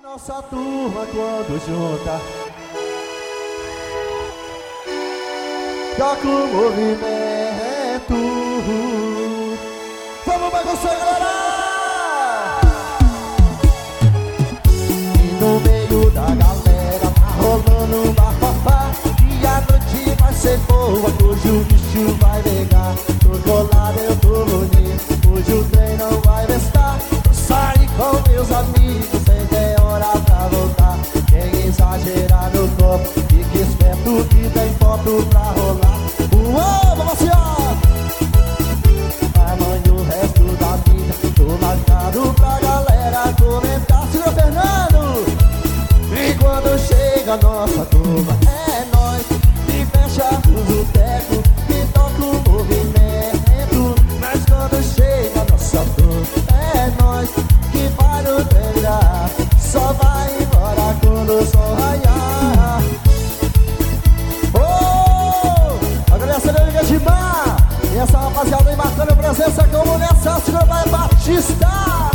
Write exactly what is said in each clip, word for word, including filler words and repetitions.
Nossa turma quando junta, toca o movimento. Vamos bagunçar, galera! E no meio da galera tá rolando um bafafá. E a noite vai ser boa, hoje o bicho vai pegar. Tô colado, eu tô bonito, hoje o trem não vai vestar. Saí com meus amigos, sem ter hora pra voltar. Quem exagerar no copo, fique esperto que tem foto pra rolar. Uou, vamos assim, ó! Amanhã o resto da vida tô marcado pra galera comentar. Senhor Fernando! E quando chega a nossa turma, é nóis que fecha o boteco e toca o movimento. Mas quando chega a nossa turma, é nóis que vai no terminar. Só vai embora quando o sol raiar. Oh! Agradeço a Liga de Mar e essa rapaziada aí marcando presença como nessa senhora vai Batista.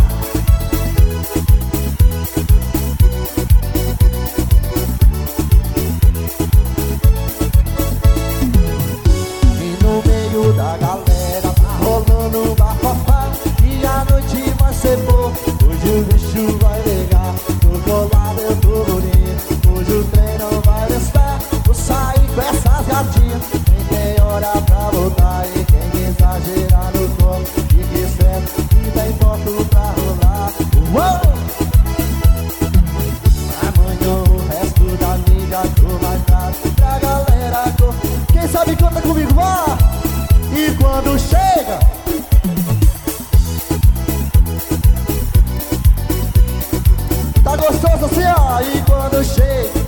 E no meio da galera tá rolando um bafafá. E a noite vai ser boa, hoje o bicho vai ligar. Tô colado, eu tô bonito, hoje o trem não vai restar. Vou sair com essas gatinhas, quem tem hora pra voltar. E quem exagerar no corpo, fique esperto que tem foto pra rolar. Uou! Amanhã o resto da mídia tô marcado pra galera. Quem sabe canta comigo, vá! E quando chega, tá gostoso assim, ó. E quando chega,